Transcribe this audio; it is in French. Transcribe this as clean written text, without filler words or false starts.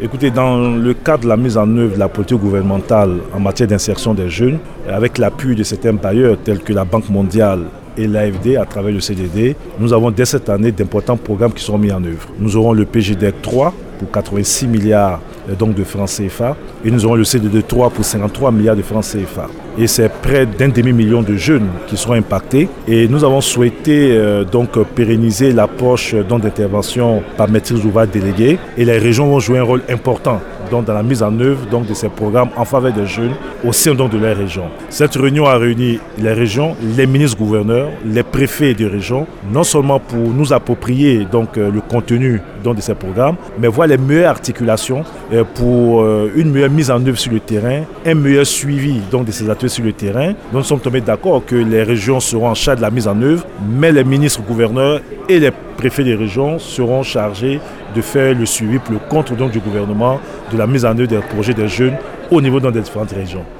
Écoutez, dans le cadre de la mise en œuvre de la politique gouvernementale en matière d'insertion des jeunes, avec l'appui de certains bailleurs tels que la Banque mondiale et l'AFD à travers le CDD, nous avons dès cette année d'importants programmes qui sont mis en œuvre. Nous aurons le PGDEC 3 pour 86 milliards de francs CFA et nous aurons le CDD 3 pour 53 milliards de francs CFA. Et c'est près d'un demi-million de jeunes qui seront impactés. Et nous avons souhaité pérenniser l'approche d'intervention par maîtrise d'ouvrage déléguée. Et les régions vont jouer un rôle important dans la mise en œuvre de ces programmes en faveur des jeunes au sein de leur région. Cette réunion a réuni les régions, les ministres-gouverneurs, les préfets de région, non seulement pour nous approprier le contenu de ces programmes, mais voir les meilleures articulations pour une meilleure mise en œuvre sur le terrain, un meilleur suivi de ces ateliers sur le terrain. Donc, nous sommes tombés d'accord que les régions seront en charge de la mise en œuvre, mais les ministres-gouverneurs et les préfets des régions seront chargés de faire le suivi pour le compte du gouvernement de la mise en œuvre des projets des jeunes au niveau des différentes régions.